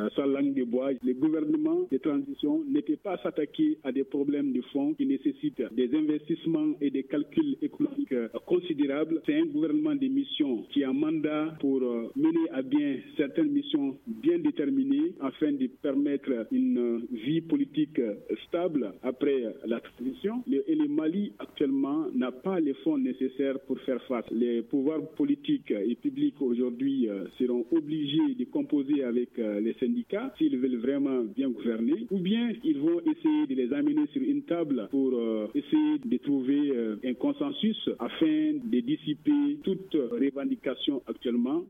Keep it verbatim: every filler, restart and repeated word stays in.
sa langue de bois. Le gouvernement de transition n'était pas à s'attaquer à des problèmes de fond qui nécessitent des investissements et des calculs économiques considérables. C'est un gouvernement de mission qui a un mandat pour mener à bien certaines missions bien déterminées afin de permettre une vie politique stable après la transition. Et le Mali actuellement n'a pas les fonds nécessaires pour faire face. Les pouvoirs politiques et publics aujourd'hui seront obligés de composer avec les syndicats s'ils veulent vraiment bien gouverner, ou bien ils vont essayer de les amener sur une table pour essayer de trouver un consensus afin de dissiper toute revendication actuellement.